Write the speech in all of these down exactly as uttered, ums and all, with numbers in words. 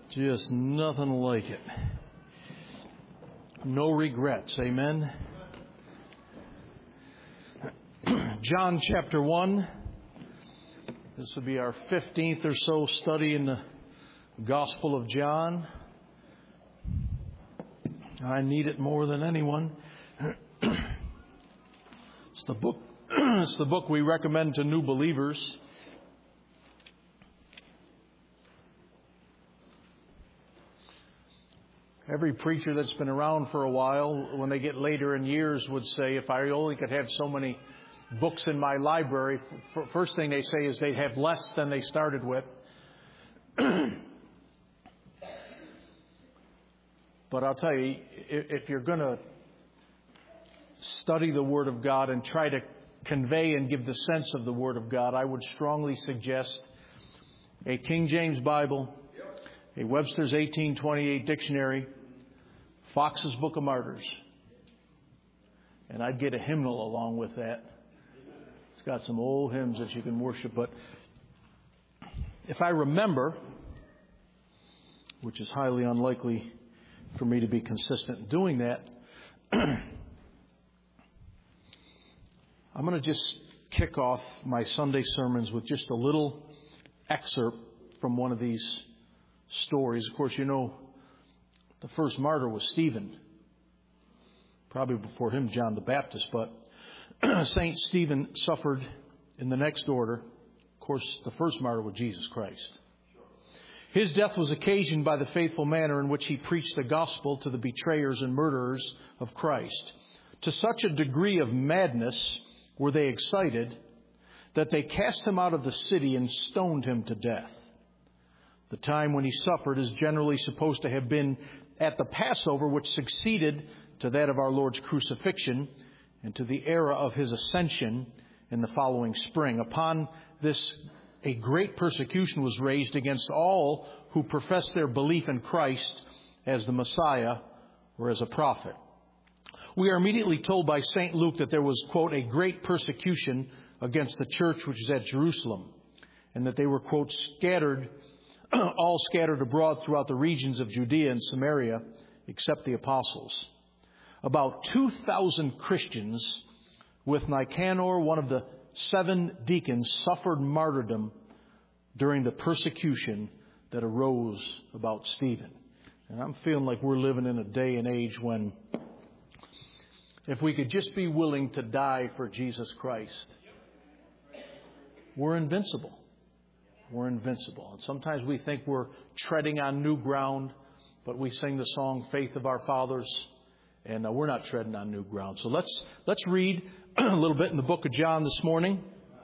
Just nothing like it. No regrets. Amen. John chapter one. This will be our fifteenth or so study in the Gospel of John. I need it more than anyone. It's the book. It's the book we recommend to new believers. Every preacher that's been around for a while, when they get later in years, would say, if I only could have so many books in my library, first thing they say is they'd have less than they started with. But I'll tell you, if you're going to study the Word of God and try to convey and give the sense of the Word of God, I would strongly suggest a King James Bible, a Webster's eighteen twenty-eight dictionary, Fox's Book of Martyrs. And I'd get a hymnal along with that. It's got some old hymns that you can worship. But if I remember, which is highly unlikely for me to be consistent in doing that, I'm going to just kick off my Sunday sermons with just a little excerpt from one of these stories. Of course, you know, the first martyr was Stephen. Probably before him, John the Baptist. But Saint Stephen suffered in the next order. Of course, the first martyr was Jesus Christ. His death was occasioned by the faithful manner in which he preached the gospel to the betrayers and murderers of Christ. To such a degree of madness were they excited that they cast him out of the city and stoned him to death. The time when he suffered is generally supposed to have been at the Passover, which succeeded to that of our Lord's crucifixion and to the era of his ascension in the following spring. Upon this, a great persecution was raised against all who professed their belief in Christ as the Messiah or as a prophet. We are immediately told by Saint Luke that there was, quote, a great persecution against the church which is at Jerusalem, and that they were, quote, scattered all scattered abroad throughout the regions of Judea and Samaria, except the apostles. About two thousand Christians, with Nicanor, one of the seven deacons, suffered martyrdom during the persecution that arose about Stephen. And I'm feeling like we're living in a day and age when, if we could just be willing to die for Jesus Christ, we're invincible. We're invincible. And sometimes we think we're treading on new ground, but we sing the song Faith of Our Fathers, and uh, we're not treading on new ground. So let's let's read a little bit in the book of John this morning.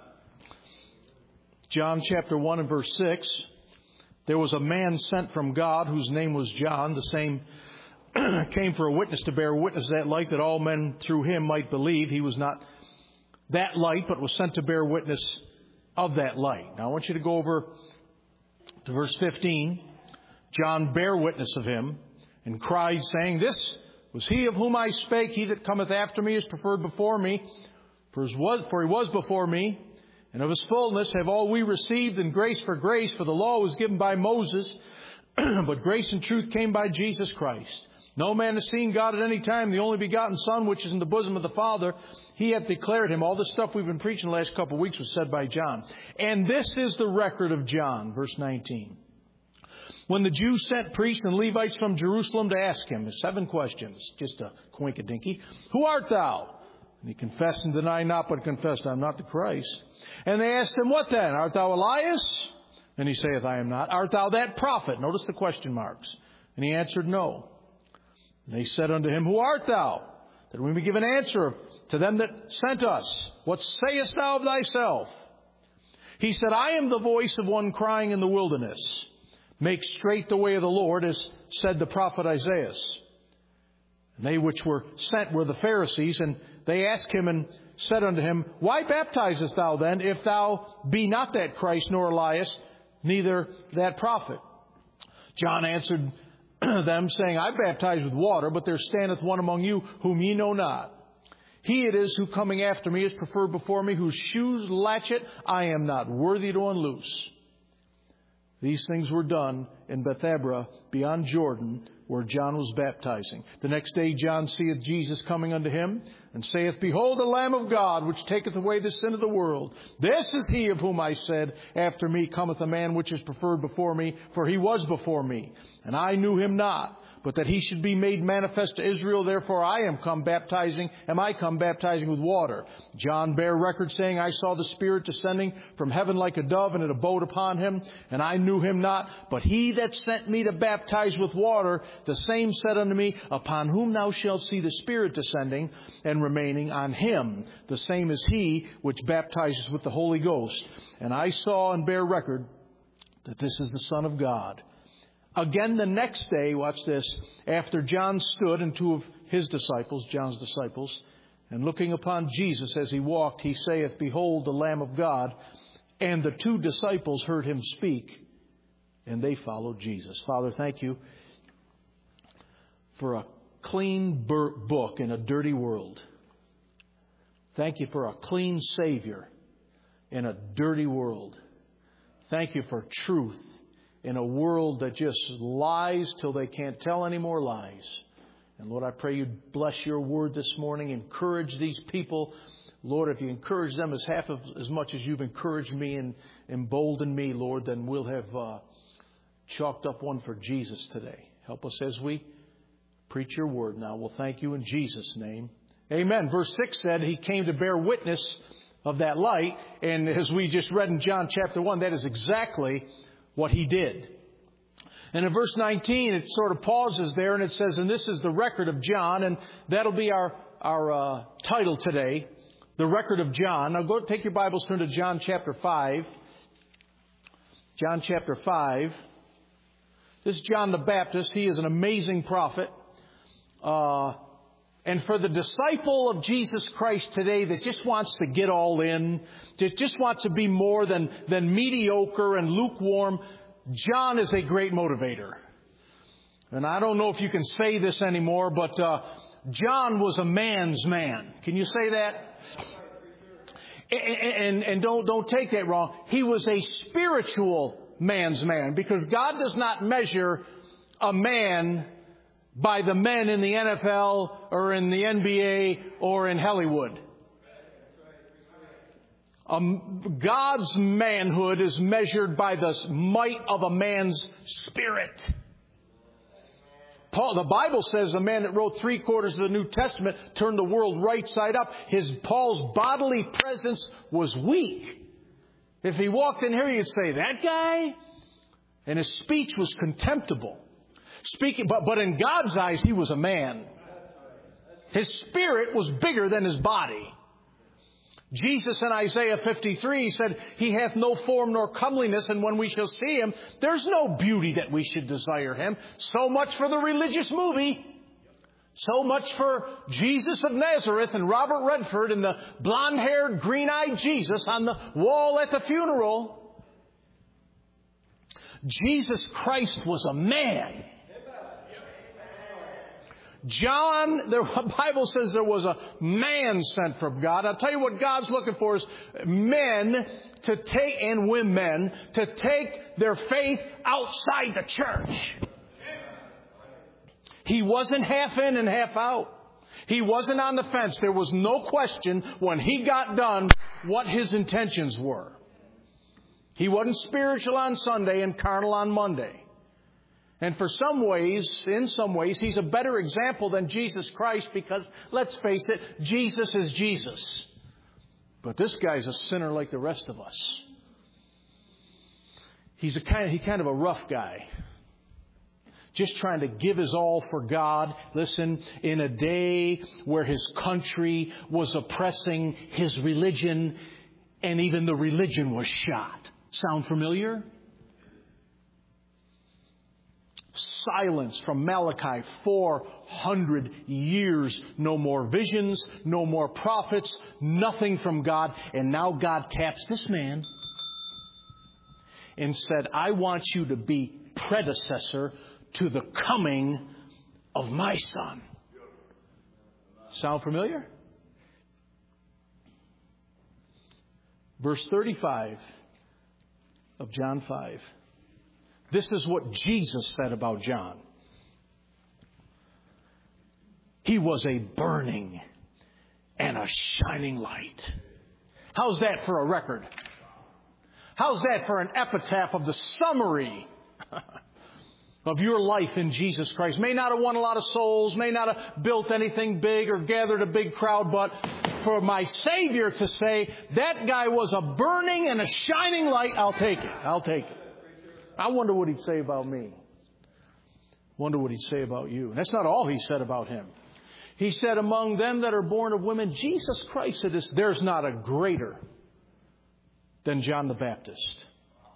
John chapter one and verse six. There was a man sent from God whose name was John. The same came for a witness, to bear witness that light, that all men through him might believe. He was not that light, but was sent to bear witness of that light. Now I want you to go over to verse fifteen. John bare witness of him and cried, saying, This was he of whom I spake. He that cometh after me is preferred before me, for he was, for he was before me. And of his fullness have all we received, and grace for grace. For the law was given by Moses, but grace and truth came by Jesus Christ. No man has seen God at any time. The only begotten Son, which is in the bosom of the Father, he hath declared him. All this stuff we've been preaching the last couple of weeks was said by John. And this is the record of John, verse nineteen. When the Jews sent priests and Levites from Jerusalem to ask him, seven questions, just a quink-a-dinky. Who art thou? And he confessed and denied not, but confessed, I am not the Christ. And they asked him, What then? Art thou Elias? And he saith, I am not. Art thou that prophet? Notice the question marks. And he answered, No. And they said unto him, Who art thou? That we may give an answer to them that sent us. What sayest thou of thyself? He said, I am the voice of one crying in the wilderness. Make straight the way of the Lord, as said the prophet Isaiah. And they which were sent were the Pharisees, and they asked him and said unto him, Why baptizest thou then, if thou be not that Christ, nor Elias, neither that prophet? John answered them, saying, I baptize with water, but there standeth one among you whom ye know not. He it is who coming after me is preferred before me, whose shoes latchet I am not worthy to unloose. These things were done in Bethabara beyond Jordan, where John was baptizing. The next day John seeth Jesus coming unto him, and saith, Behold, the Lamb of God, which taketh away the sin of the world. This is he of whom I said, After me cometh a man which is preferred before me, for he was before me. And I knew him not, but that he should be made manifest to Israel. Therefore I am come baptizing, am I come baptizing with water. John bare record, saying, I saw the Spirit descending from heaven like a dove, and it abode upon him. And I knew him not, but he that sent me to baptize with water, the same said unto me, Upon whom thou shalt see the Spirit descending and remaining on him, the same is he which baptizes with the Holy Ghost. And I saw and bear record that this is the Son of God. Again the next day, watch this, after John stood and two of his disciples, John's disciples, and looking upon Jesus as he walked, he saith, Behold the Lamb of God. And the two disciples heard him speak, and they followed Jesus. Father, thank you for a clean book in a dirty world. Thank you for a clean Savior in a dirty world. Thank you for truth in a world that just lies till they can't tell any more lies. And Lord, I pray you bless your word this morning. Encourage these people. Lord, if you encourage them as half of as much as you've encouraged me and emboldened me, Lord, then we'll have uh, chalked up one for Jesus today. Help us as we preach your word now. We'll thank you in Jesus' name. Amen. Verse six said he came to bear witness of that light. And as we just read in John chapter one, that is exactly what he did. And in verse nineteen, it sort of pauses there and it says, and this is the record of John, and that'll be our, our uh, title today, the record of John. Now go take your Bibles, turn to John chapter five. John chapter five. This is John the Baptist. He is an amazing prophet. Uh, and for the disciple of Jesus Christ today that just wants to get all in, that just wants to be more than, than mediocre and lukewarm, John is a great motivator. And I don't know if you can say this anymore, but uh, John was a man's man. Can you say that? And, and, and don't, don't take that wrong. He was a spiritual man's man, because God does not measure a man by the men in the N F L or in the N B A or in Hollywood. Um, God's manhood is measured by the might of a man's spirit. Paul, the Bible says the man that wrote three quarters of the New Testament turned the world right side up. His Paul's bodily presence was weak. If he walked in here, you'd say, that guy? And his speech was contemptible. Speaking, but, but in God's eyes, he was a man. His spirit was bigger than his body. Jesus in Isaiah fifty-three said, He hath no form nor comeliness, and when we shall see Him, there's no beauty that we should desire Him. So much for the religious movie. So much for Jesus of Nazareth and Robert Redford and the blonde-haired, green-eyed Jesus on the wall at the funeral. Jesus Christ was a man. John, the Bible says there was a man sent from God. I'll tell you what God's looking for is men to take, and women, to take their faith outside the church. He wasn't half in and half out. He wasn't on the fence. There was no question when he got done what his intentions were. He wasn't spiritual on Sunday and carnal on Monday. And for some ways, in some ways, he's a better example than Jesus Christ, because, let's face it, Jesus is Jesus. But this guy's a sinner like the rest of us. He's a kind of, he kind of a rough guy. Just trying to give his all for God. Listen, in a day where his country was oppressing his religion, and even the religion was shot. Sound familiar? Silence from Malachi, four hundred years. No more visions, no more prophets, nothing from God. And now God taps this man and said, I want you to be predecessor to the coming of my Son. Sound familiar? Verse thirty-five of John five. This is what Jesus said about John. He was a burning and a shining light. How's that for a record? How's that for an epitaph of the summary of your life in Jesus Christ? May not have won a lot of souls, may not have built anything big or gathered a big crowd, but for my Savior to say, that guy was a burning and a shining light, I'll take it. I'll take it. I wonder what he'd say about me. Wonder what he'd say about you. And that's not all he said about him. He said, among them that are born of women, Jesus Christ said this, there's not a greater than John the Baptist.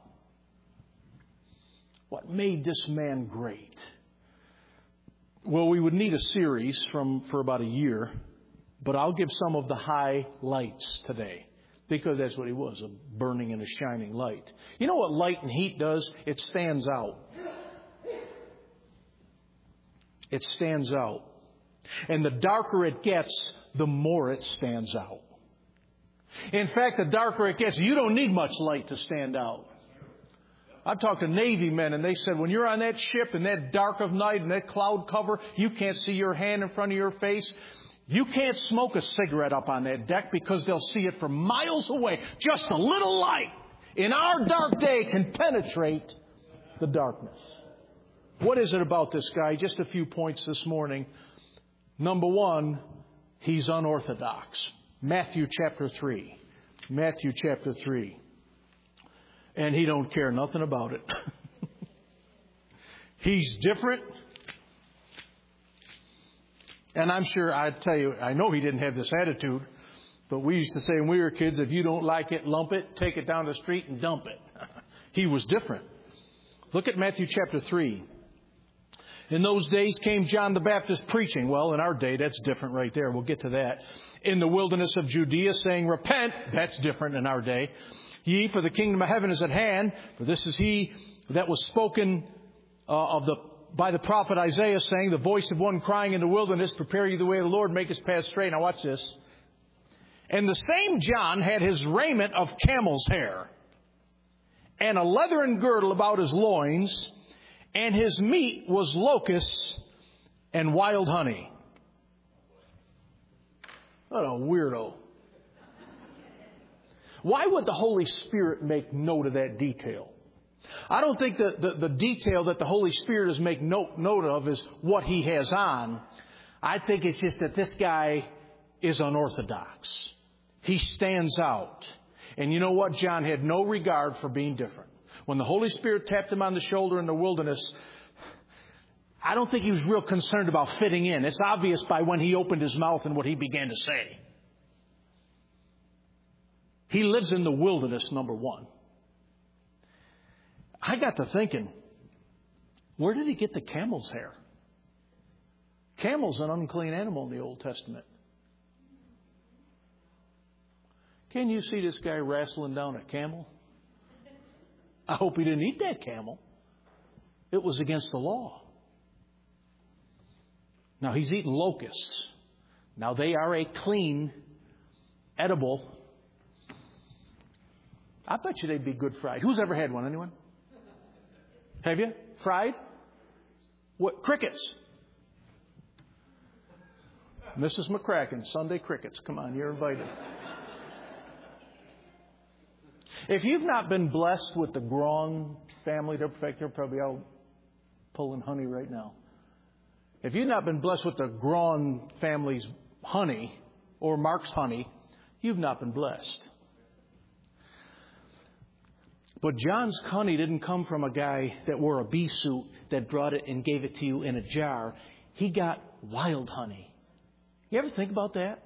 What made this man great? Well, we would need a series from for about a year, but I'll give some of the highlights today, because that's what he was, a burning and a shining light. You know what light and heat does? It stands out. It stands out. And the darker it gets, the more it stands out. In fact, the darker it gets, you don't need much light to stand out. I've talked to Navy men, and they said when you're on that ship in that dark of night and that cloud cover, you can't see your hand in front of your face. You can't smoke a cigarette up on that deck because they'll see it from miles away. Just a little light in our dark day can penetrate the darkness. What is it about this guy? Just a few points this morning. Number one, he's unorthodox. Matthew chapter three. Matthew chapter three. And he don't care nothing about it. He's different. And I'm sure, I tell you, I know he didn't have this attitude, but we used to say when we were kids, if you don't like it, lump it, take it down the street and dump it. He was different. Look at Matthew chapter three. In those days came John the Baptist preaching. Well, in our day, that's different right there. We'll get to that. In the wilderness of Judea, saying, repent. That's different in our day. Ye, for the kingdom of heaven is at hand. For this is he that was spoken uh, of the by the prophet Isaiah, saying, the voice of one crying in the wilderness, prepare ye the way of the Lord, make his path straight. Now watch this. And the same John had his raiment of camel's hair, and a leathern girdle about his loins, and his meat was locusts and wild honey. What a weirdo. Why would the Holy Spirit make note of that detail? I don't think that the, the detail that the Holy Spirit is make note, note of is what he has on. I think it's just that this guy is unorthodox. He stands out. And you know what? John had no regard for being different. When the Holy Spirit tapped him on the shoulder in the wilderness, I don't think he was real concerned about fitting in. It's obvious by when he opened his mouth and what he began to say. He lives in the wilderness, number one. I got to thinking, where did he get the camel's hair? Camel's an unclean animal in the Old Testament. Can you see this guy wrestling down a camel? I hope he didn't eat that camel. It was against the law. Now he's eating locusts. Now they are a clean, edible. I bet you they'd be good fried. Who's ever had one? Anyone? Have you? Fried? What? Crickets. Missus McCracken, Sunday crickets. Come on, you're invited. If you've not been blessed with the Grawn family, they're, they're probably out pulling honey right now. If you've not been blessed with the Grawn family's honey or Mark's honey, you've not been blessed. But John's honey didn't come from a guy that wore a bee suit that brought it and gave it to you in a jar. He got wild honey. You ever think about that?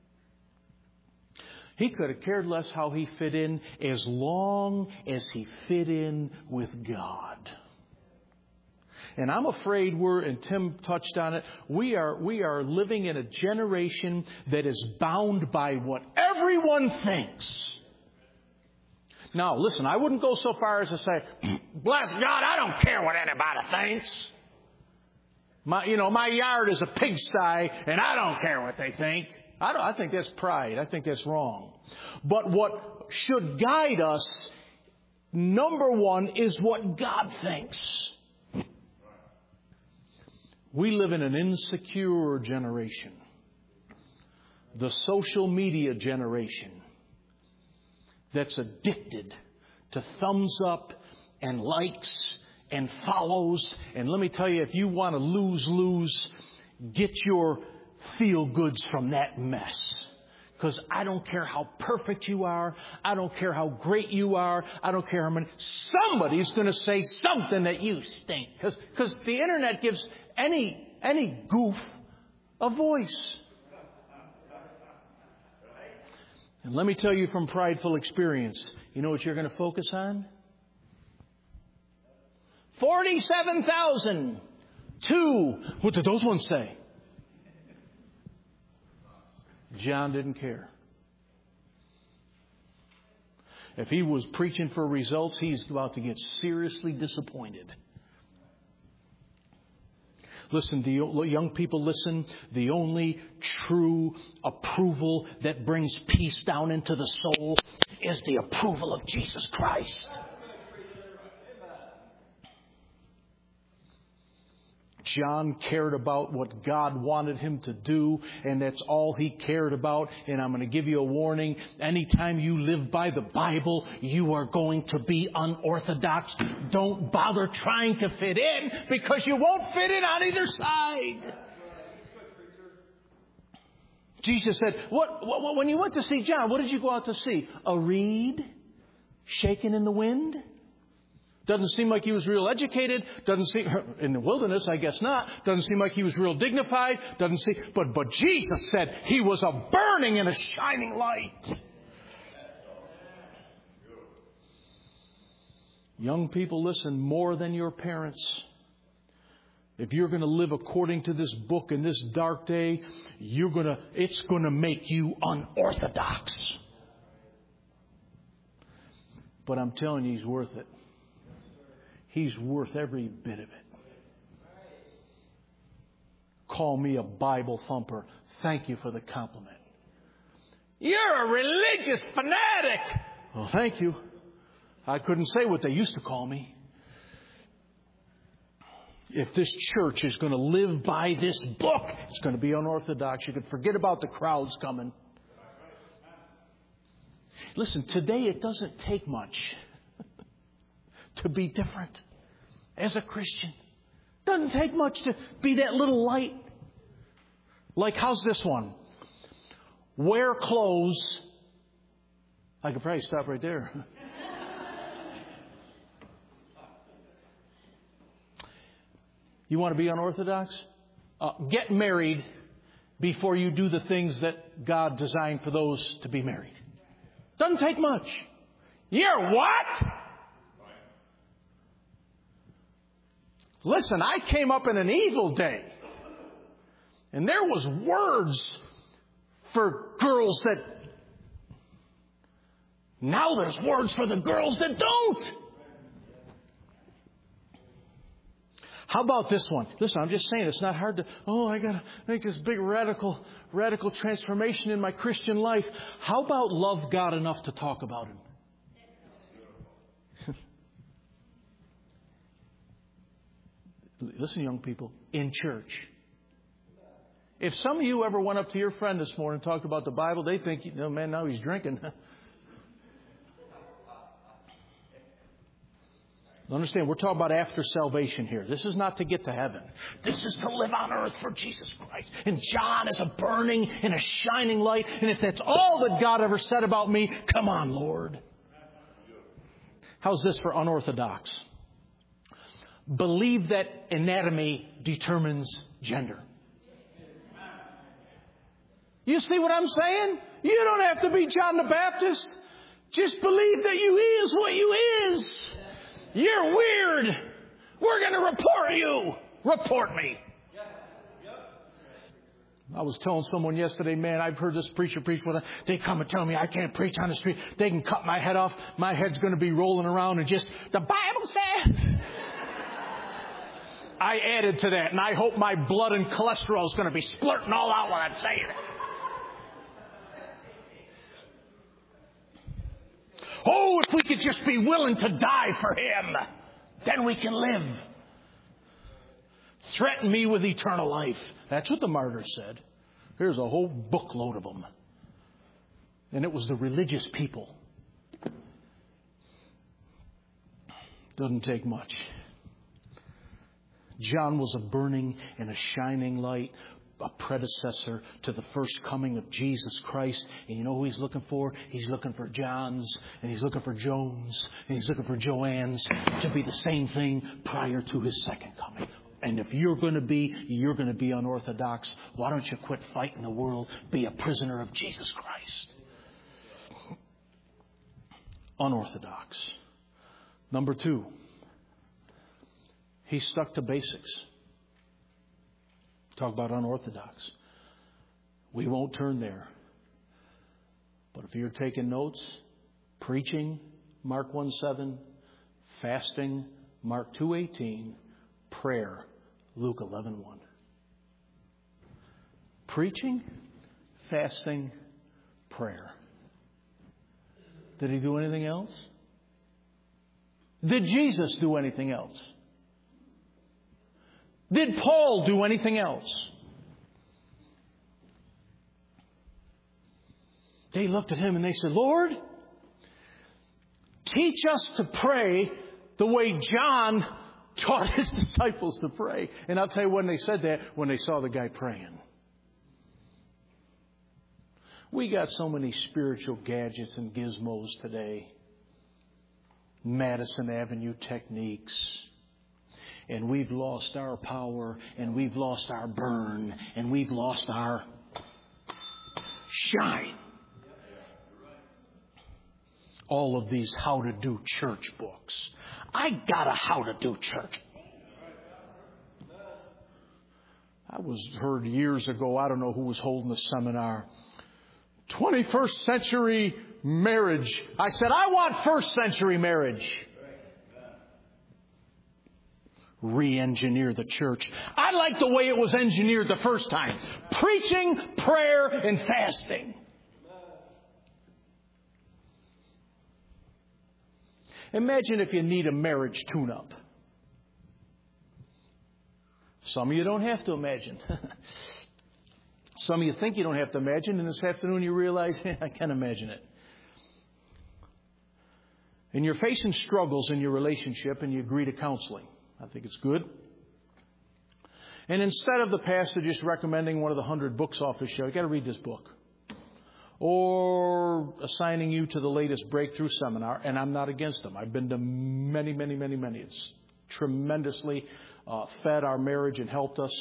He could have cared less how he fit in as long as he fit in with God. And I'm afraid we're, and Tim touched on it, we are, we are living in a generation that is bound by what everyone thinks. Now, listen, I wouldn't go so far as to say, bless God, I don't care what anybody thinks. My, you know, my yard is a pigsty, and I don't care what they think. I, don't, I think that's pride. I think that's wrong. But what should guide us Number one is what God thinks. We live in an insecure generation. The social media generation that's addicted to thumbs up and likes and follows. And let me tell you, if you want to lose, lose, get your feel-goods from that mess. Because I don't care how perfect you are. I don't care how great you are. I don't care how many. Somebody's going to say something that you stink. Because the internet gives any any goof a voice. And let me tell you from prideful experience, you know what you're going to focus on? forty-seven thousand. Two. What did those ones say? John didn't care. If he was preaching for results, he's about to get seriously disappointed. Listen, the young people, listen. The only true approval that brings peace down into the soul is the approval of Jesus Christ. John cared about what God wanted him to do, and that's all he cared about. And I'm going to give you a warning. Anytime you live by the Bible, you are going to be unorthodox. Don't bother trying to fit in, because you won't fit in on either side. Jesus said, what, what, when you went to see John, what did you go out to see? A reed shaking in the wind? Doesn't seem like he was real educated. Doesn't seem, in the wilderness, I guess not. Doesn't seem like he was real dignified. Doesn't seem, but, but Jesus said he was a burning and a shining light. Young people, listen, more than your parents. If you're going to live according to this book in this dark day, you're going to, it's going to make you unorthodox. But I'm telling you, he's worth it. He's worth every bit of it. Call me a Bible thumper. Thank you for the compliment. You're a religious fanatic. Well, thank you. I couldn't say what they used to call me. If this church is going to live by this book, it's going to be unorthodox. You can forget about the crowds coming. Listen, today it doesn't take much to be different as a Christian. Doesn't take much to be that little light. Like, how's this one? Wear clothes. I could probably stop right there. You want to be unorthodox? Uh, get married before you do the things that God designed for those to be married. Doesn't take much. You're what? Listen, I came up in an evil day. And there was words for girls that... Now there's words for the girls that don't. How about this one? Listen, I'm just saying, it's not hard to... Oh, I got to make this big radical, radical transformation in my Christian life. How about love God enough to talk about Him? Listen, young people, in church. If some of you ever went up to your friend this morning and talked about the Bible, they think, you know, man, now he's drinking. Understand, we're talking about after salvation here. This is not to get to heaven. This is to live on earth for Jesus Christ. And John is a burning and a shining light. And if that's all that God ever said about me, come on, Lord. How's this for unorthodox? Believe that anatomy determines gender. You see what I'm saying? You don't have to be John the Baptist. Just believe that you is what you is. You're weird. We're going to report you. Report me. I was telling someone yesterday, man, I've heard this preacher preach. When they come and tell me I can't preach on the street. They can cut my head off. My head's going to be rolling around and just, the Bible says. I added to that, and I hope my blood and cholesterol is going to be splurting all out while I'm saying it. Oh, if we could just be willing to die for Him, then we can live. Threaten me with eternal life. That's what the martyrs said. Here's a whole bookload of them. And it was the religious people. Doesn't take much. John was a burning and a shining light, a predecessor to the first coming of Jesus Christ. And you know who He's looking for? He's looking for Johns, and He's looking for Jones, and He's looking for Joannes to be the same thing prior to His second coming. And if you're going to be, you're going to be unorthodox. Why don't you quit fighting the world? Be a prisoner of Jesus Christ. Unorthodox. Number two, he stuck to basics. Talk about unorthodox. We won't turn there. But if you're taking notes, preaching, Mark one seven, fasting, Mark two eighteen, prayer, Luke eleven one. Preaching, fasting, prayer. Did He do anything else? Did Jesus do anything else? Did Paul do anything else? They looked at Him and they said, Lord, teach us to pray the way John taught his disciples to pray. And I'll tell you when they said that, when they saw the guy praying. We got so many spiritual gadgets and gizmos today. Madison Avenue techniques. And we've lost our power, and we've lost our burn, and we've lost our shine. All of these how to do church books. I got a how to do church. I was heard years ago, I don't know who was holding the seminar, twenty-first century marriage. I said, I want first century marriage. Re-engineer the church. I like the way it was engineered the first time. Preaching, prayer, and fasting. Imagine if you need a marriage tune-up. Some of you don't have to imagine. Some of you think you don't have to imagine, and this afternoon you realize, hey, I can imagine it. And you're facing struggles in your relationship, and you agree to counseling. I think it's good. And instead of the pastor just recommending one of the hundred books off his shelf, you got to read this book. Or assigning you to the latest breakthrough seminar, and I'm not against them. I've been to many, many, many, many. It's tremendously uh, fed our marriage and helped us.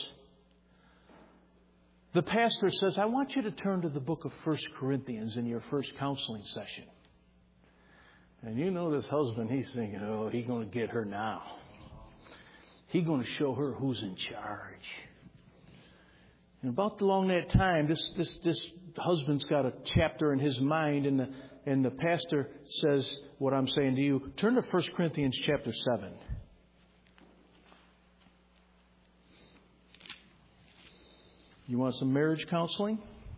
The pastor says, I want you to turn to the book of First Corinthians in your first counseling session. And you know this husband, he's thinking, oh, he's going to get her now. He's going to show her who's in charge. And about along that time, this this this husband's got a chapter in his mind, and the and the pastor says, what I'm saying to you, turn to First Corinthians chapter seven. You want some marriage counseling?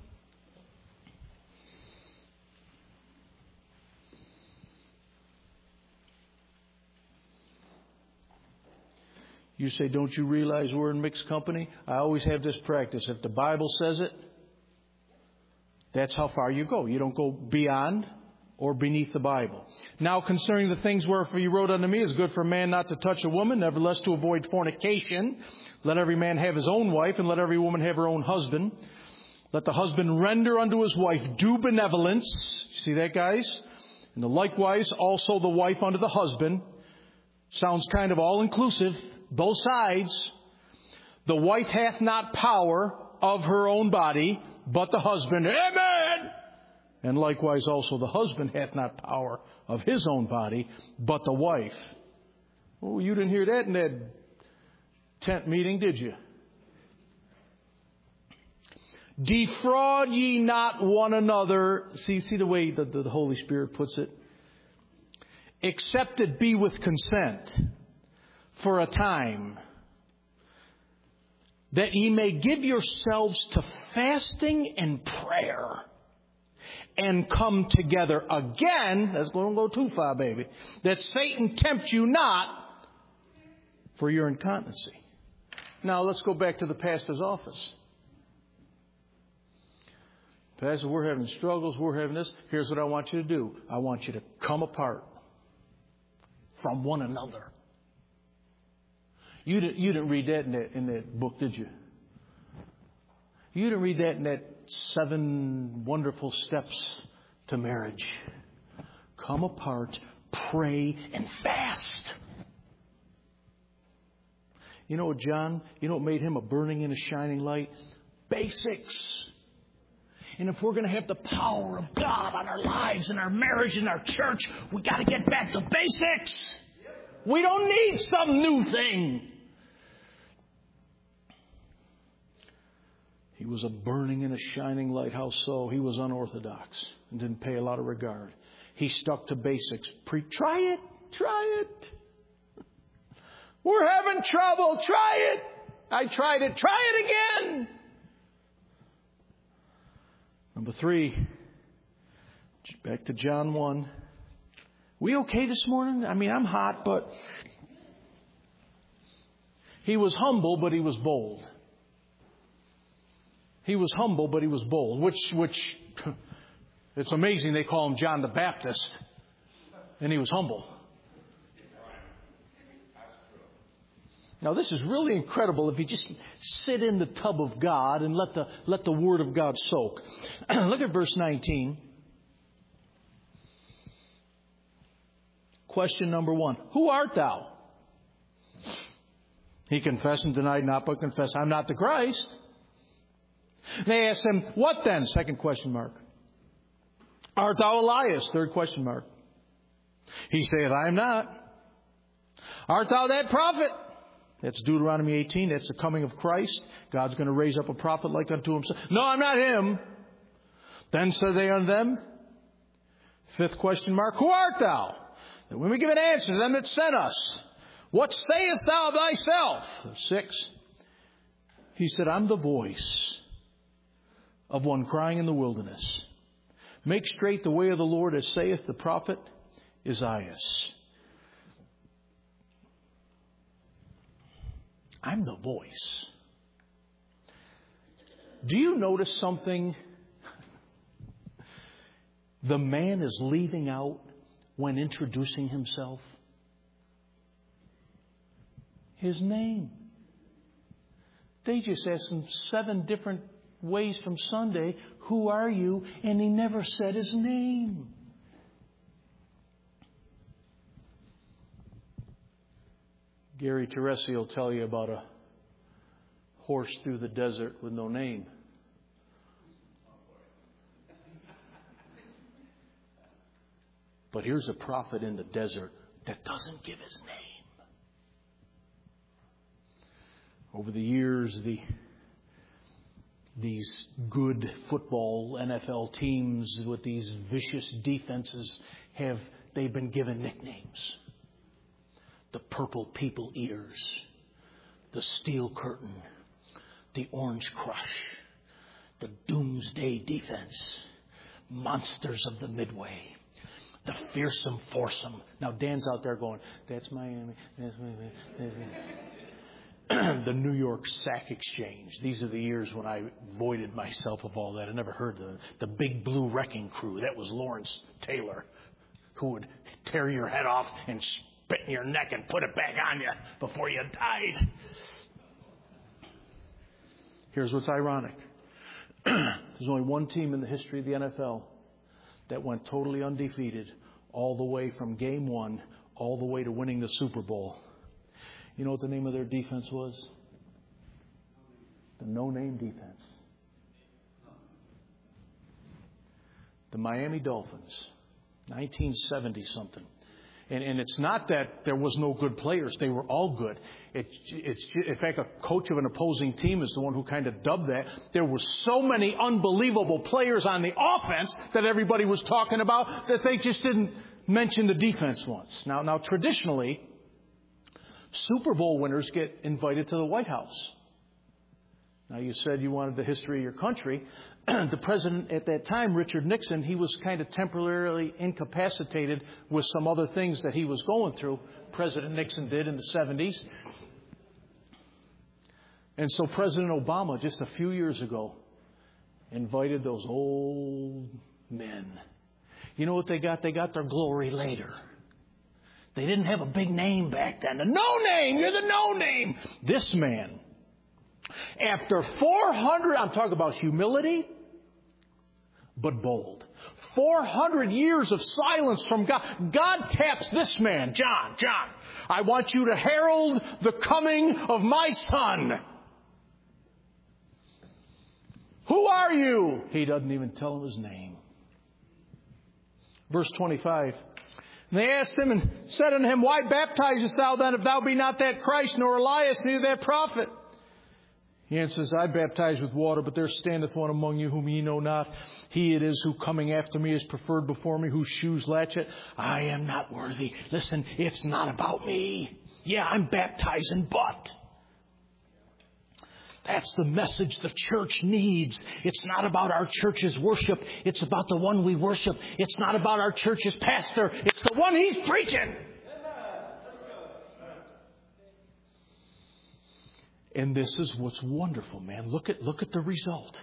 You say, don't you realize we're in mixed company? I always have this practice. If the Bible says it, that's how far you go. You don't go beyond or beneath the Bible. Now, concerning the things wherefore you wrote unto me, it's good for a man not to touch a woman, nevertheless to avoid fornication. Let every man have his own wife, and let every woman have her own husband. Let the husband render unto his wife due benevolence. See that, guys? And likewise also the wife unto the husband. Sounds kind of all-inclusive. Both sides. The wife hath not power of her own body, but the husband. Amen. And likewise also the husband hath not power of his own body, but the wife. Oh, you didn't hear that in that tent meeting, did you? Defraud ye not one another. See, see the way the, the Holy Spirit puts it? Except it be with consent. For a time, that ye may give yourselves to fasting and prayer, and come together again. That's going to go too far, baby. That Satan tempt you not for your incontinency. Now let's go back to the pastor's office. Pastor, we're having struggles. We're having this. Here's what I want you to do. I want you to come apart from one another. You didn't, you didn't read that in that, in that book, did you? You didn't read that in that seven wonderful steps to marriage. Come apart, pray, and fast. You know what, John? You know what made him a burning and a shining light? Basics. And if we're going to have the power of God on our lives and our marriage and our church, we got to get back to basics. We don't need some new thing. He was a burning and a shining light. How so? He was unorthodox and didn't pay a lot of regard. He stuck to basics. Pre- try it. Try it. We're having trouble. Try it. I tried it. Try it again. Number three, back to John one. We okay this morning? I mean, I'm hot, but he was humble, but he was bold. He was humble, but he was bold, which, which, it's amazing they call him John the Baptist, and he was humble. Now, this is really incredible if you just sit in the tub of God and let the, let the Word of God soak. Look at verse nineteen. Question number one. Who art thou? He confessed and denied not, but confessed, I'm not the Christ. They asked him, what then? Second question mark. Art thou Elias? Third question mark. He saith, I am not. Art thou that prophet? That's Deuteronomy eighteen. That's the coming of Christ. God's going to raise up a prophet like unto himself. No, I'm not him. Then said they unto them, fifth question mark, who art thou? And when we give an answer to them that sent us, what sayest thou of thyself? Six. He said, I'm the voice of one crying in the wilderness. Make straight the way of the Lord, as saith the prophet Isaiah. I'm the voice. Do you notice something the man is leaving out when introducing himself? His name. They just asked him seven different ways from Sunday, who are you? And he never said his name. Gary Teresi will tell you about a horse through the desert with no name. But here's a prophet in the desert that doesn't give his name. Over the years, the these good football N F L teams with these vicious defenses have they've been given nicknames. The Purple People Eaters, the Steel Curtain, the Orange Crush, the Doomsday Defense, Monsters of the Midway, the Fearsome Foursome. Now Dan's out there going, that's Miami, that's Miami, that's Miami. The New York Sack Exchange. These are the years when I voided myself of all that. I never heard the the Big Blue Wrecking Crew. That was Lawrence Taylor, who would tear your head off and spit in your neck and put it back on you before you died. Here's what's ironic. There's only one team in the history of the N F L that went totally undefeated all the way from game one all the way to winning the Super Bowl. You know what the name of their defense was? The no-name defense. The Miami Dolphins, nineteen seventy something. And, and it's not that there was no good players. They were all good. It, it's, in fact, a coach of an opposing team is the one who kind of dubbed that. There were so many unbelievable players on the offense that everybody was talking about that they just didn't mention the defense once. Now, now traditionally, Super Bowl winners get invited to the White House. Now, you said you wanted the history of your country. The president at that time, Richard Nixon, he was kind of temporarily incapacitated with some other things that he was going through. President Nixon did in the seventies. And so President Obama, just a few years ago, invited those old men. You know what they got? They got their glory later. They didn't have a big name back then. The no name. You're the no name. This man, after four hundred, I'm talking about humility, but bold. four hundred years of silence from God. God taps this man, John, John, I want you to herald the coming of my son. Who are you? He doesn't even tell him his name. Verse twenty-five. And they asked him and said unto him, Why baptizest thou then, if thou be not that Christ, nor Elias, neither that prophet? He answers, I baptize with water, but there standeth one among you whom ye know not. He it is who coming after me is preferred before me, whose shoes latchet. I am not worthy. Listen, it's not about me. Yeah, I'm baptizing, but that's the message the church needs. It's not about our church's worship. It's about the one we worship. It's not about our church's pastor. It's the one he's preaching. And this is what's wonderful, man. Look at, look at the result.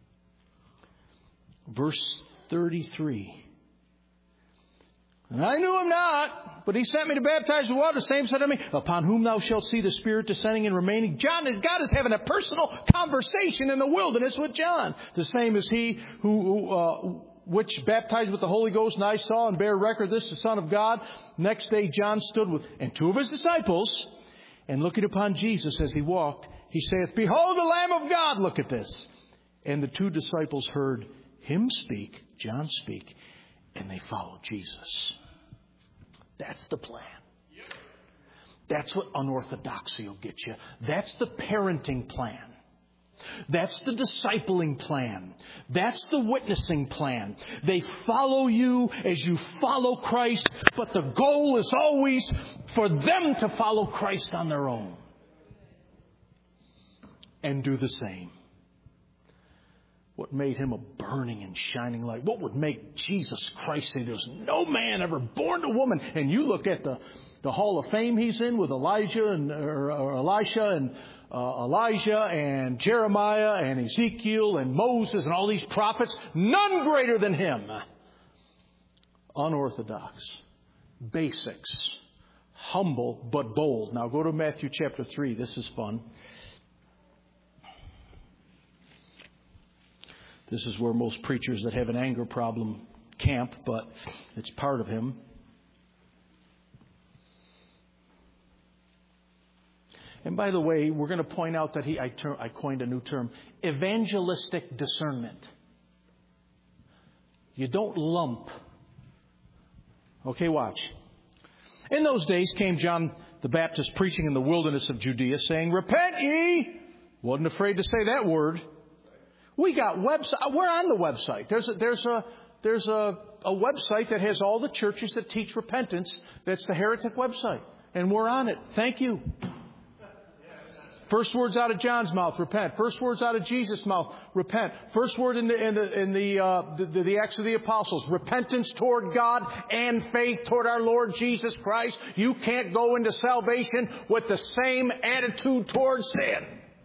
Verse thirty-three. And I knew him not, but he sent me to baptize with water. The same said to me, Upon whom thou shalt see the Spirit descending and remaining. John is, God is having a personal conversation in the wilderness with John. The same as he who, who uh, which baptized with the Holy Ghost, and I saw and bear record, this is the Son of God. Next day John stood with, and two of his disciples, and looking upon Jesus as he walked, he saith, Behold the Lamb of God. Look at this. And the two disciples heard him speak, John speak, and they followed Jesus. That's the plan. That's what unorthodoxy will get you. That's the parenting plan. That's the discipling plan. That's the witnessing plan. They follow you as you follow Christ, but the goal is always for them to follow Christ on their own. And do the same. What made him a burning and shining light? What would make Jesus Christ say there's no man ever born to woman? And you look at the, the Hall of Fame he's in with Elijah and or, or Elisha and uh, Elijah and Jeremiah and Ezekiel and Moses and all these prophets. None greater than him. Unorthodox. Basics. Humble but bold. Now go to Matthew chapter three. This is fun. This is where most preachers that have an anger problem camp, but it's part of him. And by the way, we're going to point out that he I, ter- I coined a new term, evangelistic discernment. You don't lump. Okay, watch. In those days came John the Baptist preaching in the wilderness of Judea, saying, Repent ye! Wasn't afraid to say that word. We got website. We're on the website. There's a, there's a, there's a, a website that has all the churches that teach repentance. That's the Heretic website. And we're on it. Thank you. First words out of John's mouth, repent. First words out of Jesus' mouth, repent. First word in the, in the, in the, uh, the, the, the Acts of the Apostles, repentance toward God and faith toward our Lord Jesus Christ. You can't go into salvation with the same attitude towards sin.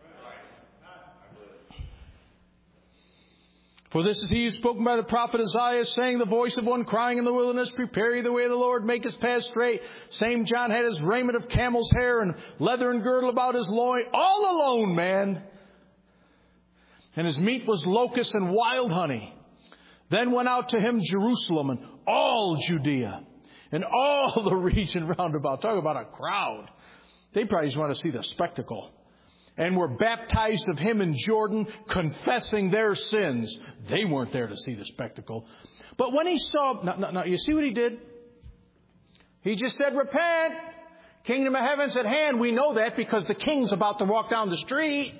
For this is he who is spoken by the prophet Isaiah, saying, The voice of one crying in the wilderness, Prepare ye the way of the Lord, make his path straight. Same John had his raiment of camel's hair and leather and girdle about his loin. All alone, man. And his meat was locusts and wild honey. Then went out to him Jerusalem and all Judea and all the region round about. Talk about a crowd. They probably just want to see the spectacle. And were baptized of him in Jordan, confessing their sins. They weren't there to see the spectacle. But when he saw... Now, now, now, you see what he did? He just said, Repent! Kingdom of heaven's at hand. We know that because the king's about to walk down the street.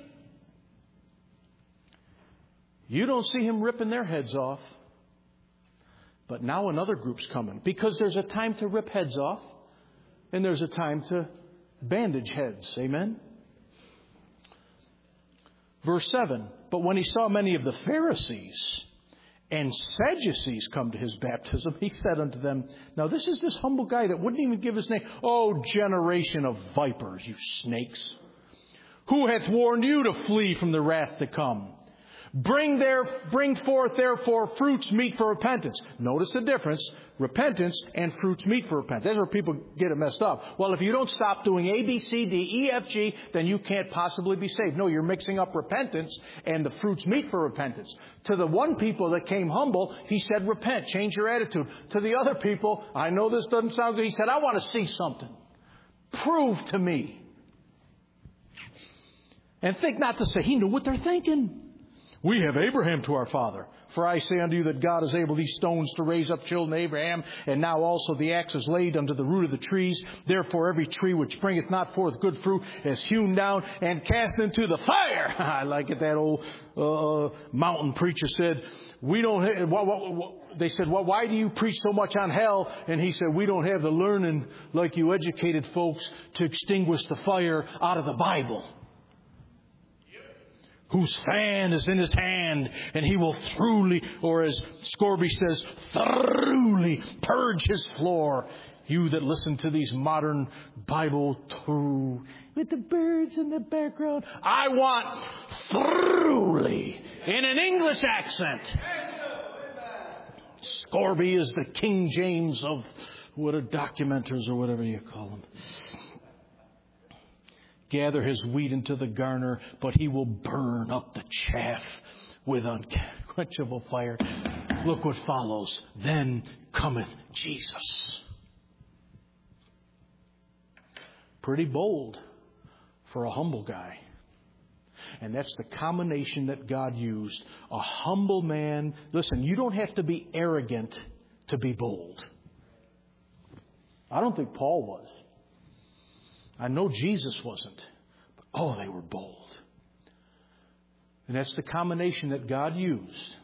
You don't see him ripping their heads off. But now another group's coming. Because there's a time to rip heads off. And there's a time to bandage heads. Amen? Verse seven, but when he saw many of the Pharisees and Sadducees come to his baptism, he said unto them, now this is this humble guy that wouldn't even give his name. Oh, generation of vipers, you snakes. Who hath warned you to flee from the wrath to come? Bring there, bring forth therefore fruits meet for repentance. Notice the difference. Repentance and fruits meet for repentance. That's where people get it messed up. Well, if you don't stop doing A, B, C, D, E, F, G, then you can't possibly be saved. No, you're mixing up repentance and the fruits meet for repentance. To the one people that came humble, he said, repent, change your attitude. To the other people, I know this doesn't sound good. He said, I want to see something. Prove to me. And think not to say, he knew what they're thinking. We have Abraham to our father. For I say unto you that God is able these stones to raise up children to Abraham. And now also the axe is laid unto the root of the trees. Therefore every tree which bringeth not forth good fruit is hewn down and cast into the fire. I like it. That old uh, mountain preacher said, we don't have, what, what, what, they said, well, why do you preach so much on hell? And he said, we don't have the learning like you educated folks to extinguish the fire out of the Bible. Whose fan is in his hand, and he will thoroughly, or as Scorby says, thoroughly purge his floor. You that listen to these modern Bible too, with the birds in the background. I want thoroughly in an English accent. Scorby is the King James of what are documenters or whatever you call them. Gather his wheat into the garner, but he will burn up the chaff with unquenchable fire. Look what follows. Then cometh Jesus. Pretty bold for a humble guy. And that's the combination that God used. A humble man. Listen, you don't have to be arrogant to be bold. I don't think Paul was. I know Jesus wasn't. But, oh, they were bold. And that's the combination that God used.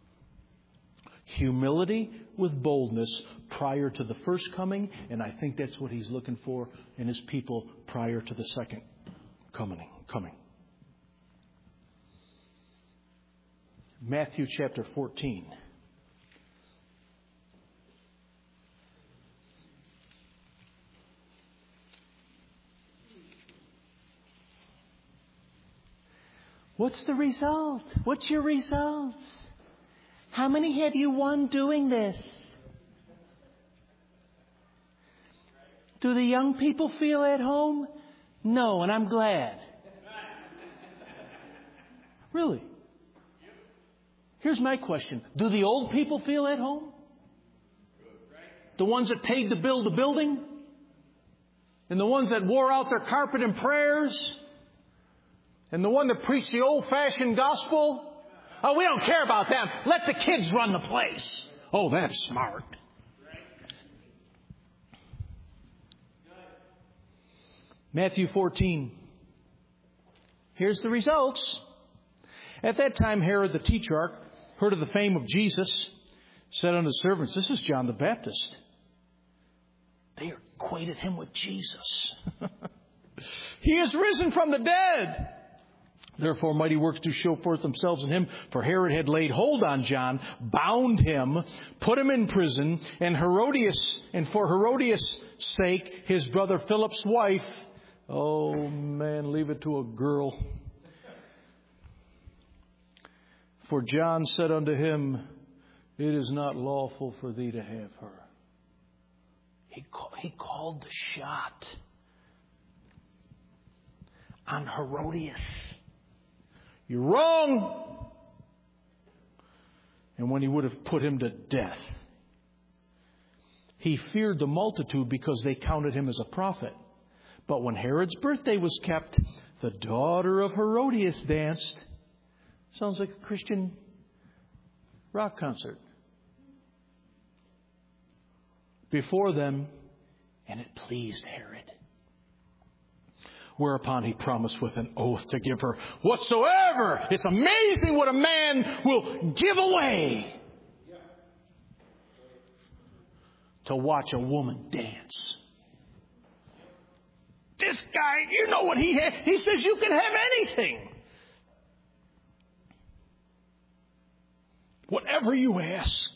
Humility with boldness prior to the first coming. And I think that's what he's looking for in his people prior to the second coming. coming. Matthew chapter fourteen. What's the result? What's your result? How many have you won doing this? Do the young people feel at home? No, and I'm glad. Really? Here's my question. Do the old people feel at home? The ones that paid to build the building? And the ones that wore out their carpet in prayers? And the one that preached the old-fashioned gospel? Oh, we don't care about them. Let the kids run the place. Oh, that's smart. Matthew fourteen. Here's the results. At that time, Herod the Tetrarch heard of the fame of Jesus, said unto his servants, this is John the Baptist. They equated him with Jesus. He is risen from the dead. Therefore, mighty works do show forth themselves in him. For Herod had laid hold on John, bound him, put him in prison, and Herodias, and for Herodias' sake, his brother Philip's wife. Oh man, leave it to a girl. For John said unto him, it is not lawful for thee to have her. He call, he called the shot on Herodias. You're wrong. And when he would have put him to death, he feared the multitude because they counted him as a prophet. But when Herod's birthday was kept, the daughter of Herodias danced. Sounds like a Christian rock concert. Before them, and it pleased Herod. Whereupon he promised with an oath to give her whatsoever. It's amazing what a man will give away to watch a woman dance. This guy, you know what he has. He says you can have anything. Whatever you ask.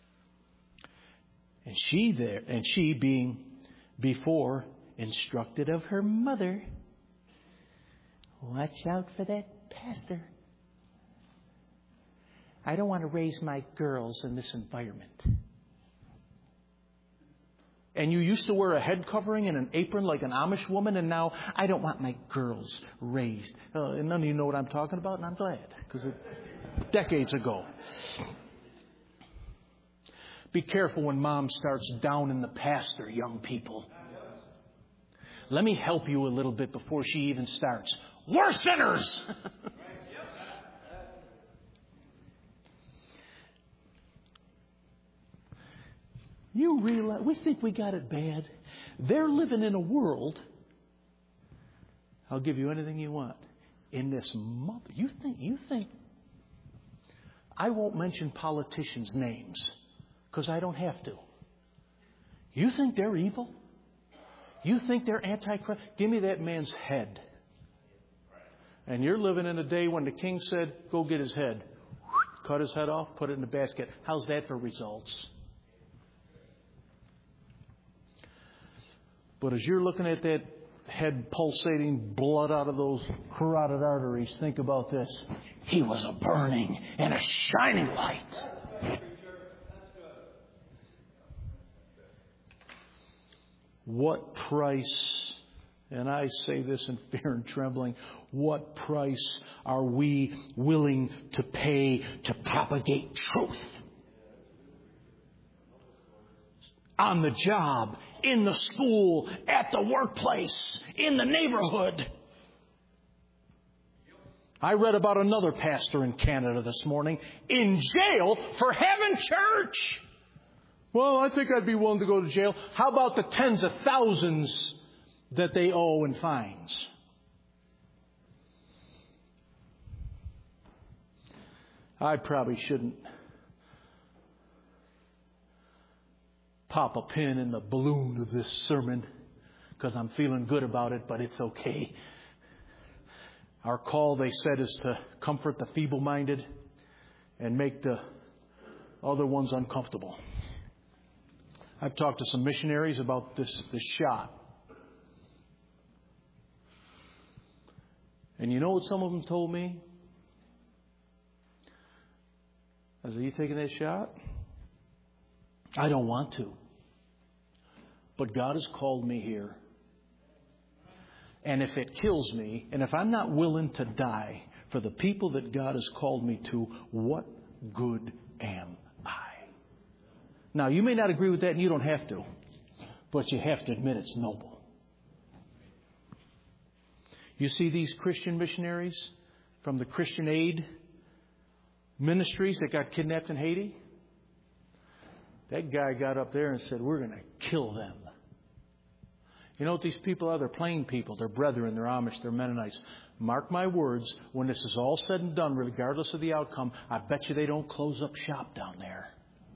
And she there, and she being before instructed of her mother, watch out for that pastor. I don't want to raise my girls in this environment. And you used to wear a head covering and an apron like an Amish woman, and now I don't want my girls raised. Uh, and none of you know what I'm talking about, and I'm glad, because decades ago. Be careful when mom starts downing the pastor, young people. Let me help you a little bit before she even starts. We're sinners! You realize, we think we got it bad. They're living in a world, I'll give you anything you want, in this month. You think, you think, I won't mention politicians' names, because I don't have to. You think they're evil? You think they're anti-Christ? Give me that man's head. And you're living in a day when the king said, go get his head. Cut his head off, put it in the basket. How's that for results? But as you're looking at that head pulsating blood out of those carotid arteries, think about this. He was a burning and a shining light. What price, and I say this in fear and trembling, what price are we willing to pay to propagate truth? On the job, in the school, at the workplace, in the neighborhood. I read about another pastor in Canada this morning in jail for having church. Well, I think I'd be willing to go to jail. How about the tens of thousands that they owe in fines? I probably shouldn't pop a pin in the balloon of this sermon because I'm feeling good about it, but it's okay. Our call, they said, is to comfort the feeble-minded and make the other ones uncomfortable. I've talked to some missionaries about this, this shot. And you know what some of them told me? I said, are you taking that shot? I don't want to. But God has called me here. And if it kills me, and if I'm not willing to die for the people that God has called me to, what good am I? Now, you may not agree with that, and you don't have to. But you have to admit it's noble. You see these Christian missionaries from the Christian Aid ministries that got kidnapped in Haiti? That guy got up there and said, we're going to kill them. You know what these people are? They're plain people. They're brethren. They're Amish. They're Mennonites. Mark my words, when this is all said and done, regardless of the outcome, I bet you they don't close up shop down there.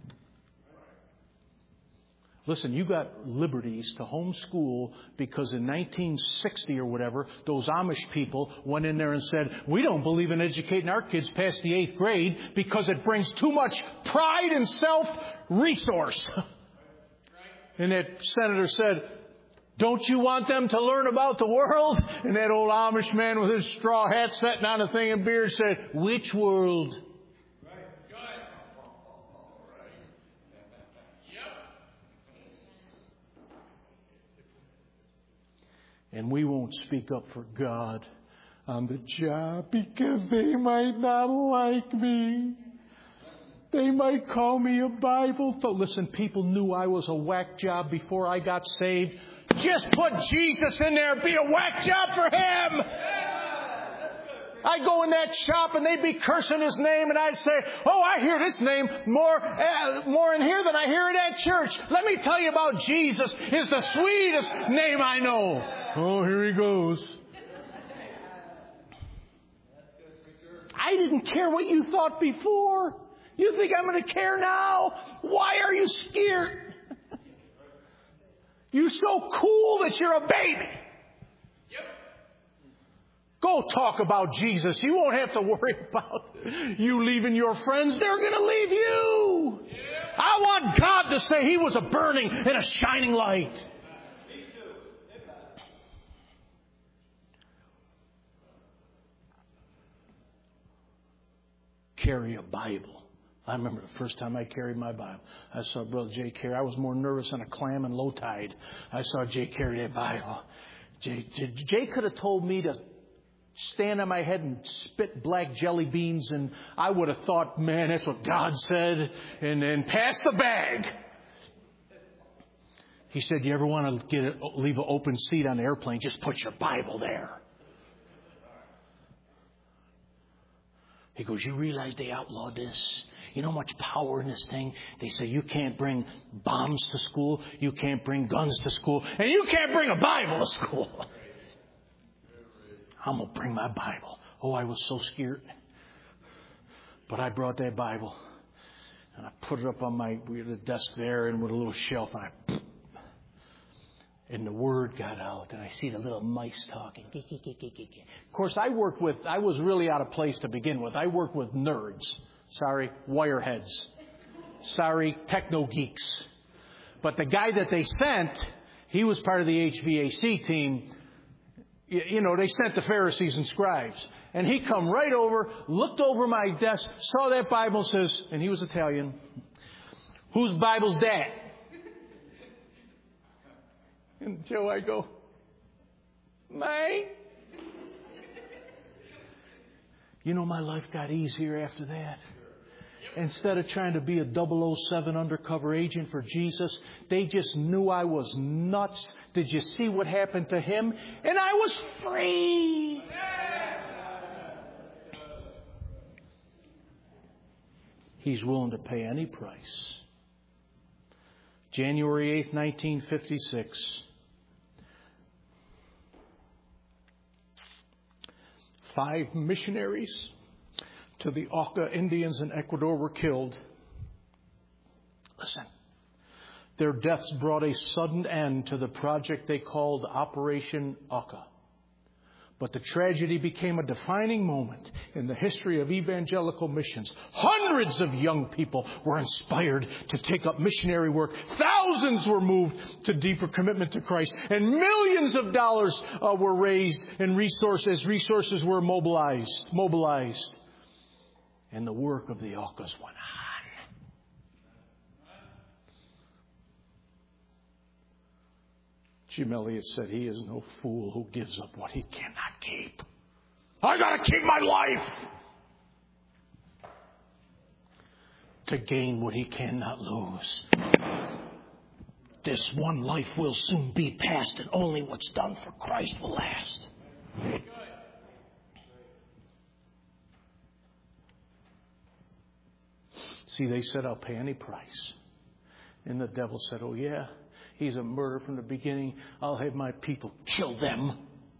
Listen, you got liberties to homeschool because in nineteen sixty or whatever, those Amish people went in there and said, we don't believe in educating our kids past the eighth grade because it brings too much pride and self-resource. And that senator said, don't you want them to learn about the world? And that old Amish man with his straw hat sitting on a thing of beer said, which world? And we won't speak up for God on the job because they might not like me. They might call me a Bible. But listen, people knew I was a whack job before I got saved. Just put Jesus in there and be a whack job for Him. I go in that shop and they'd be cursing His name and I'd say, oh, I hear this name more, uh, more in here than I hear it at church. Let me tell you about Jesus. Is the sweetest name I know. Oh, here he goes. I didn't care what you thought before. You think I'm going to care now? Why are you scared? You're so cool that you're a baby. Yep. Go talk about Jesus. You won't have to worry about you leaving your friends. They're going to leave you. I want God to say He was a burning and a shining light. Carry a Bible. I remember the first time I carried my Bible. I saw Brother Jay carry. I was more nervous than a clam in low tide. I saw Jay carry that Bible. Jay, Jay, Jay could have told me to stand on my head and spit black jelly beans, and I would have thought, man, that's what God said, and then pass the bag. He said, you ever want to get a, leave an open seat on the airplane, just put your Bible there. He goes, you realize they outlawed this? You know how much power in this thing? They say you can't bring bombs to school, you can't bring guns to school, and you can't bring a Bible to school. I'm going to bring my Bible. Oh, I was so scared. But I brought that Bible. And I put it up on my the desk there and with a little shelf. And I... And the word got out. And I see the little mice talking. Of course, I worked with... I was really out of place to begin with. I worked with nerds. Sorry, wireheads. Sorry, techno geeks. But the guy that they sent, he was part of the H V A C team. You know, they sent the Pharisees and scribes. And he come right over, looked over my desk, saw that Bible, says, and he was Italian, whose Bible's that? And Joe, I go, mine. You know, my life got easier after that. Instead of trying to be a double oh seven undercover agent for Jesus, they just knew I was nuts. Did you see what happened to him? And I was free. He's willing to pay any price. January eighth, nineteen fifty-six. Five missionaries to the Auca Indians in Ecuador were killed. Listen, their deaths brought a sudden end to the project they called Operation Auca. But the tragedy became a defining moment in the history of evangelical missions. Hundreds of young people were inspired to take up missionary work. Thousands were moved to deeper commitment to Christ. And millions of dollars uh, were raised and resources, resources were mobilized, mobilized. And the work of the Aucas went on. Jim Elliot said, he is no fool who gives up what he cannot keep. I got to keep my life to gain what he cannot lose. This one life will soon be past, and only what's done for Christ will last. See, they said, I'll pay any price. And the devil said, oh, yeah, he's a murderer from the beginning. I'll have my people kill them.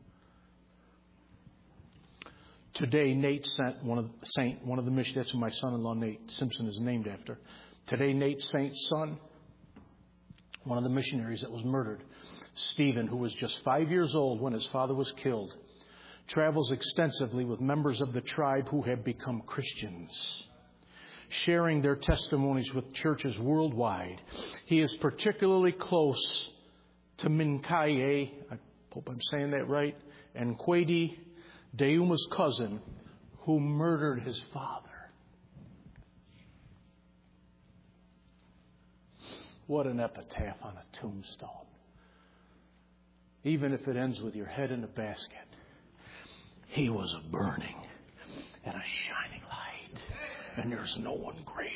Today, Nate sent one of the Saint, one of the missionaries. That's who my son-in-law Nate Simpson is named after. Today, Nate Saint's son, one of the missionaries that was murdered, Stephen, who was just five years old when his father was killed, travels extensively with members of the tribe who have become Christians, sharing their testimonies with churches worldwide. He is particularly close to Minkaye, I hope I'm saying that right, and Kwedi, Deuma's cousin, who murdered his father. What an epitaph on a tombstone. Even if it ends with your head in a basket. He was a burning and a shining light. And there's no one greater.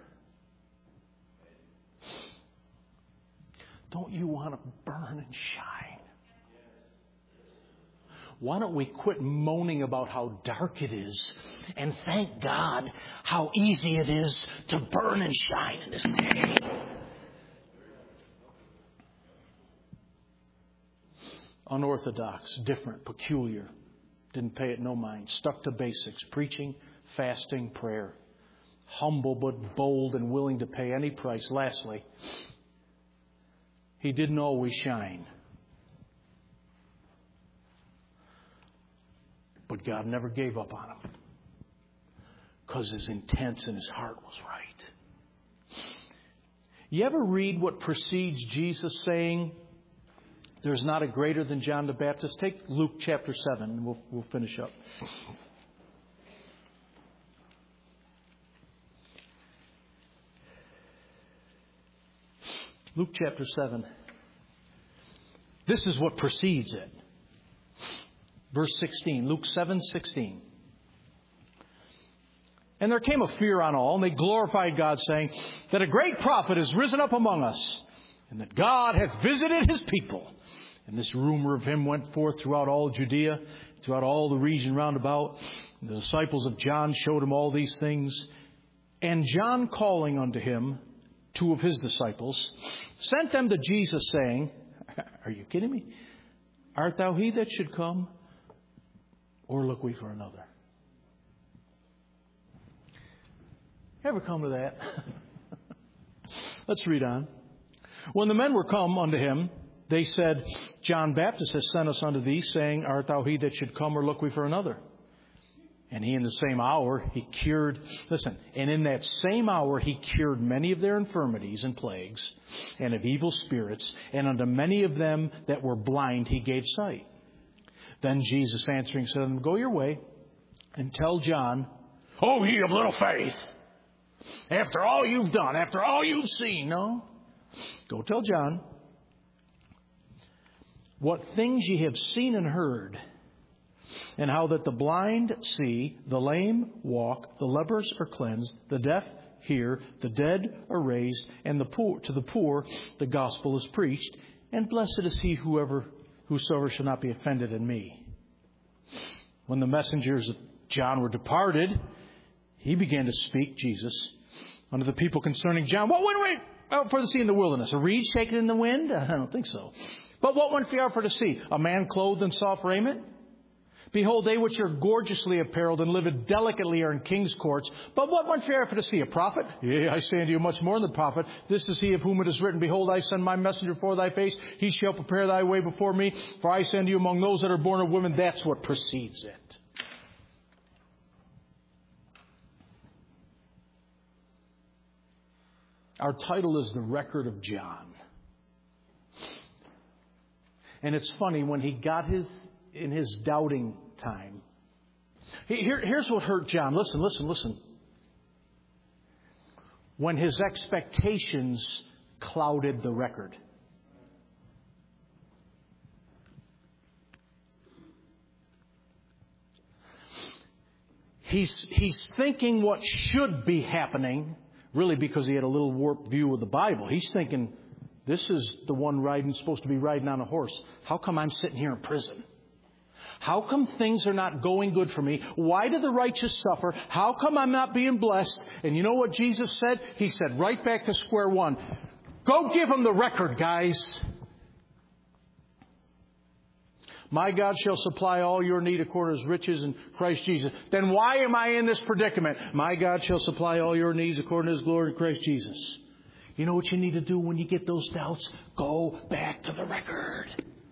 Don't you want to burn and shine? Why don't we quit moaning about how dark it is and thank God how easy it is to burn and shine in this day? Unorthodox, different, peculiar. Didn't pay it no mind. Stuck to basics. Preaching, fasting, prayer. Humble but bold and willing to pay any price. Lastly, he didn't always shine. But God never gave up on him. Because his intent and his heart was right. You ever read what precedes Jesus saying, there's not a greater than John the Baptist? Take Luke chapter seven and we'll, we'll finish up. Luke chapter seven. This is what precedes it. Verse sixteen. Luke seven sixteen. And there came a fear on all, and they glorified God, saying that a great prophet is risen up among us, and that God hath visited his people. And this rumor of him went forth throughout all Judea, throughout all the region round about. And the disciples of John showed him all these things. And John, calling unto him two of his disciples, sent them to Jesus, saying, are you kidding me? Art thou he that should come, or look we for another? Ever come to that? Let's read on. When the men were come unto him, they said, John Baptist has sent us unto thee, saying, art thou he that should come, or look we for another? And he in the same hour, he cured, listen, and in that same hour he cured many of their infirmities and plagues, and of evil spirits, and unto many of them that were blind he gave sight. Then Jesus answering said unto them, go your way, and tell John, O ye of little faith, after all you've done, after all you've seen, no, go tell John, what things ye have seen and heard, and how that the blind see, the lame walk, the lepers are cleansed, the deaf hear, the dead are raised, and the poor to the poor the gospel is preached, and blessed is he whoever whosoever shall not be offended in me. When the messengers of John were departed, he began to speak, Jesus, unto the people concerning John. What went we out for to see in the wilderness? A reed shaken in the wind? I don't think so. But what went we out for to see? A man clothed in soft raiment? Behold, they which are gorgeously apparelled and live delicately are in king's courts. But what went we out for to see? A prophet? Yea, I say unto you, much more than the prophet. This is he of whom it is written, behold, I send my messenger before thy face. He shall prepare thy way before me. For I send you among those that are born of women. That's what precedes it. Our title is The Record of John. And it's funny, when he got his, in his doubting time, here, here's what hurt John. Listen, listen, listen. When his expectations clouded the record. He's, he's thinking what should be happening, really because he had a little warped view of the Bible. He's thinking, this is the one riding, supposed to be riding on a horse. How come I'm sitting here in prison? How come things are not going good for me? Why do the righteous suffer? How come I'm not being blessed? And you know what Jesus said? He said, right back to square one. Go give them the record, guys. My God shall supply all your need according to his riches in Christ Jesus. Then why am I in this predicament? My God shall supply all your needs according to his glory in Christ Jesus. You know what you need to do when you get those doubts? Go back to the record.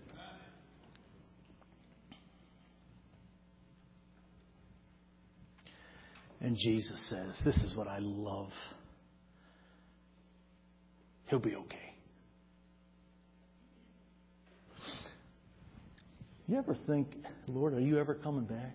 And Jesus says, this is what I love. He'll be okay. You ever think, Lord, are you ever coming back?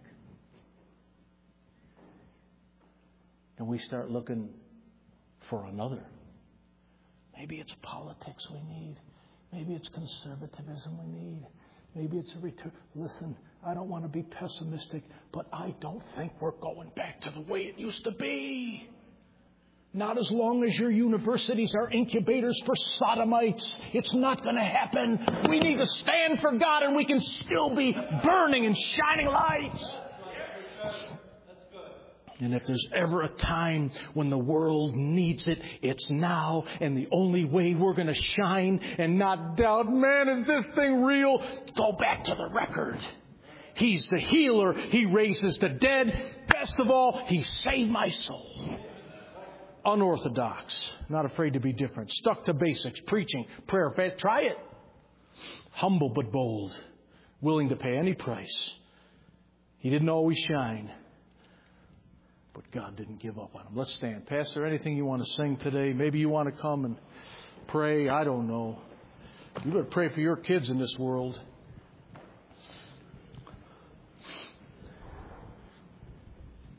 And we start looking for another. Maybe it's politics we need. Maybe it's conservatism we need. Maybe it's a return. Listen, I don't want to be pessimistic, but I don't think we're going back to the way it used to be. Not as long as your universities are incubators for sodomites. It's not going to happen. We need to stand for God, and we can still be burning and shining lights. And if there's ever a time when the world needs it, it's now. And the only way we're going to shine and not doubt, man, is this thing real? Go back to the record. He's the healer. He raises the dead. Best of all, he saved my soul. Unorthodox. Not afraid to be different. Stuck to basics. Preaching, prayer, faith. Try it. Humble but bold. Willing to pay any price. He didn't always shine. But God didn't give up on him. Let's stand. Pastor, anything you want to sing today? Maybe you want to come and pray. I don't know. You better pray for your kids in this world.